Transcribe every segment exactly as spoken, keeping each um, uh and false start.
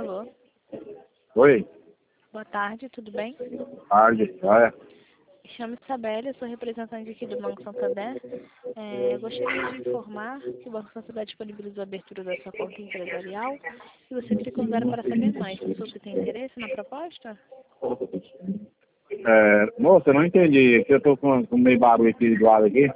Alô, Oi, boa tarde, tudo bem? tarde, olha. Chamo-me Isabelle, sou representante aqui do Banco Santander. É, eu gostaria de informar que o Banco Santander disponibilizou a abertura da sua conta empresarial e você clicou zero para saber mais. Você tem interesse na proposta? É, moça, eu não entendi, que eu tô com, com meio barulho aqui do lado aqui.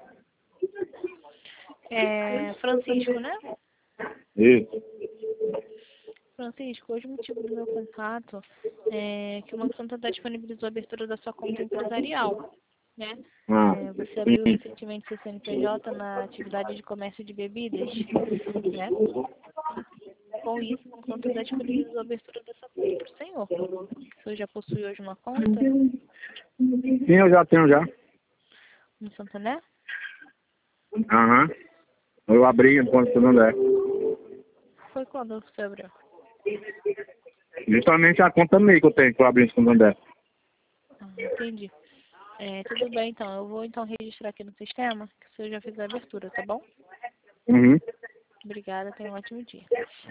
É, Francisco, né? Isso. Francisco, hoje o motivo do meu contato é que o Banco Santander disponibilizou a abertura da sua conta empresarial, né? Ah, É, você abriu recentemente seu C N P J na atividade de comércio de bebidas, né? Com isso, o Banco Santander disponibilizou a abertura dessa conta para o senhor. O senhor já possui hoje uma conta sim, eu já tenho já. no Santander? Aham. Eu abri enquanto você não der. Foi quando você abriu? Justamente a conta meio que eu tenho que eu abri em Santander. Ah, entendi. É, tudo bem, então. Eu vou então registrar aqui no sistema que o senhor já fez a abertura, tá bom? Uhum. Obrigada, tenha um ótimo dia.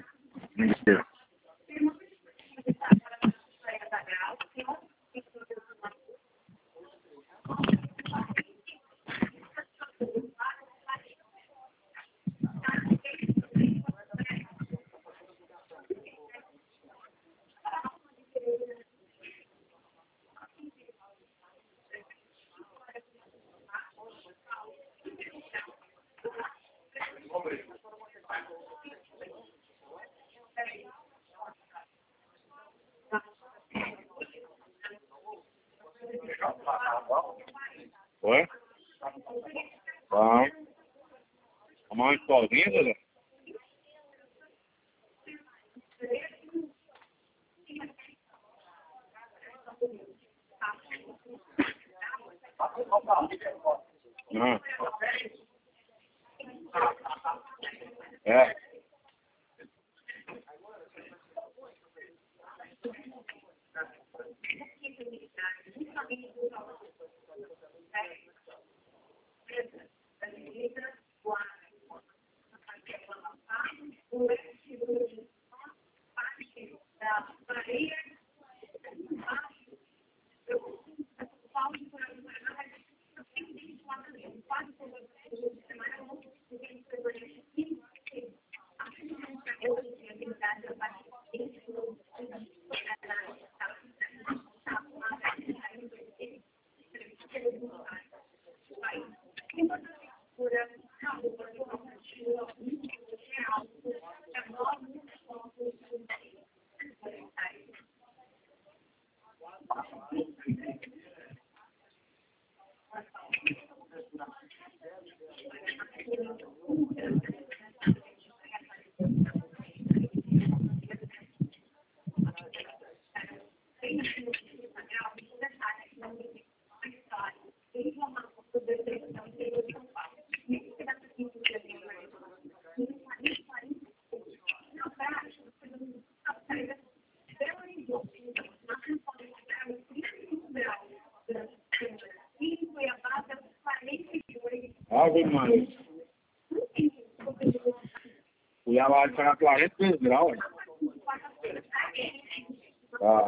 Oi? Vamos. Tomar uma escolinha, Zé? Não. É. Ave Maria. Fui lá de pagar quarenta e dois graus. Tá.